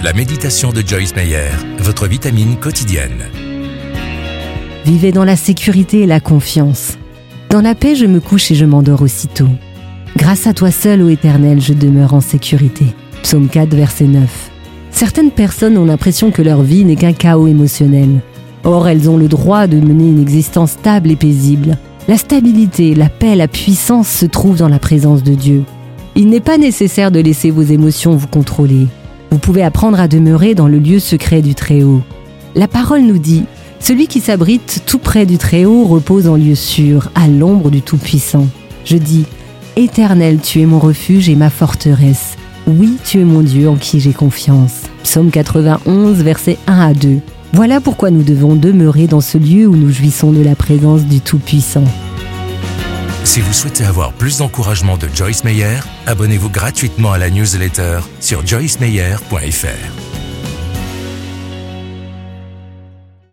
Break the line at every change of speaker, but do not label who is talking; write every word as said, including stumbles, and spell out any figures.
La méditation de Joyce Meyer, votre vitamine quotidienne.
Vivez dans la sécurité et la confiance. Dans la paix, je me couche et je m'endors aussitôt. Grâce à toi seul, ô Éternel, je demeure en sécurité. Psaume quatre, verset neuf. Certaines personnes ont l'impression que leur vie n'est qu'un chaos émotionnel. Or, elles ont le droit de mener une existence stable et paisible. La stabilité, la paix, la puissance se trouvent dans la présence de Dieu. Il n'est pas nécessaire de laisser vos émotions vous contrôler. Vous pouvez apprendre à demeurer dans le lieu secret du Très-Haut. La parole nous dit « Celui qui s'abrite tout près du Très-Haut repose en lieu sûr, à l'ombre du Tout-Puissant. » Je dis « Éternel, tu es mon refuge et ma forteresse. Oui, tu es mon Dieu en qui j'ai confiance. » Psaume quatre-vingt-onze, versets un à deux. Voilà pourquoi nous devons demeurer dans ce lieu où nous jouissons de la présence du Tout-Puissant.
Si vous souhaitez avoir plus d'encouragement de Joyce Meyer, abonnez-vous gratuitement à la newsletter sur joyce meyer point f r.